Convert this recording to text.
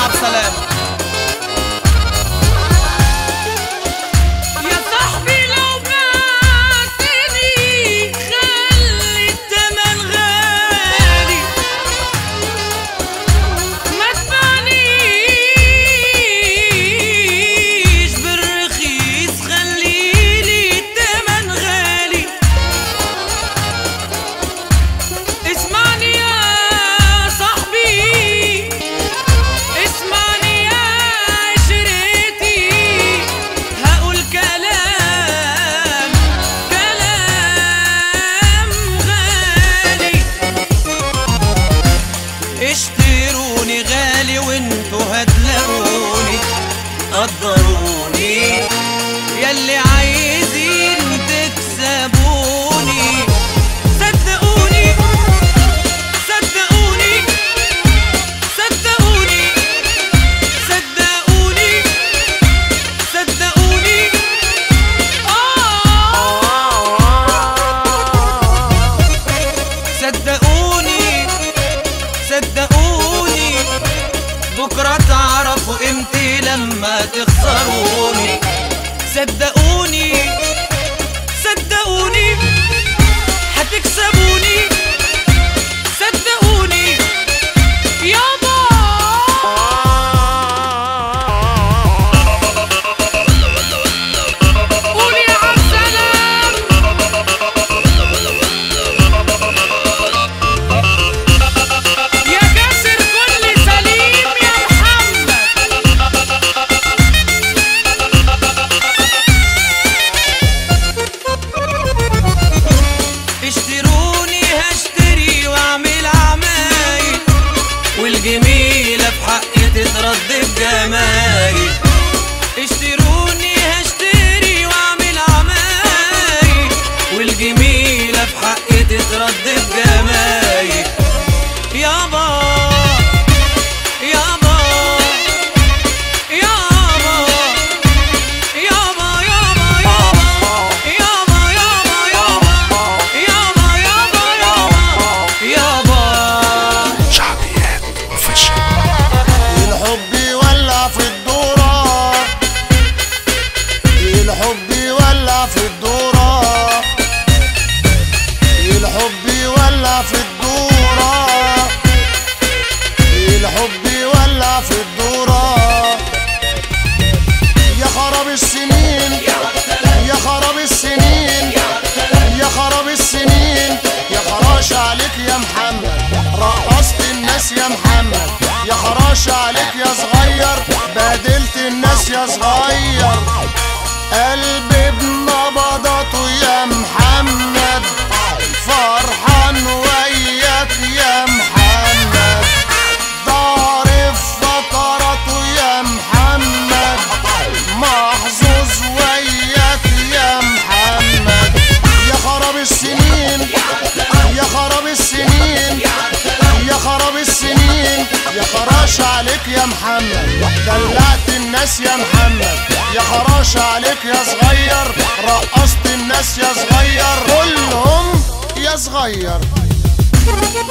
ألف سلامة. اشتروني غالي وانتوا هتلاقوني، قدروني ياللي عايزين تكسبوني. صدقوني صدقوني صدقوني صدقوني صدقوني صدقوني صدقوني بكرة تعرفوا قيمتي لما تخسروني. صدقوني صدقوني هتكسبوني. صدقوني يابا. قولي يا عالسلام. يا كاسر كل سليم يا محمد. اشتروني هشتري واعمل عمايل، والجميلة في حقي تترد بجمايل. اشتروني هشتري واعمل عمايل، والجميلة في حقي تترد بجمايل. يابا يابا يابا يابا يابا يابا يابا يابا يابا يابا يابا. شعبيات اوفيشال. الحب يولع في الدورة، الحب يولع في الدورة، الحب يولع في الدورة، الحب يولع في الدورة. يا خراب السنين يا خراب السنين يا خراب السنين، يا خراش عليك يا محمد رقصت الناس يا محمد. يا خراش عليك يا صغير بهدلت الناس يا صغير. قلبي بنبضاته يا محمد فرحان وياك يا محمد. ضارب فقراته يا محمد محظوظ وياك يا محمد. يا خراب السنين يا خراب السنين يا خراب السنين، يا خراش عليك يا محمد دلعت الناس يا محمد. يا خراش عليك يا صغير رقصت الناس يا صغير كلهم يا صغير.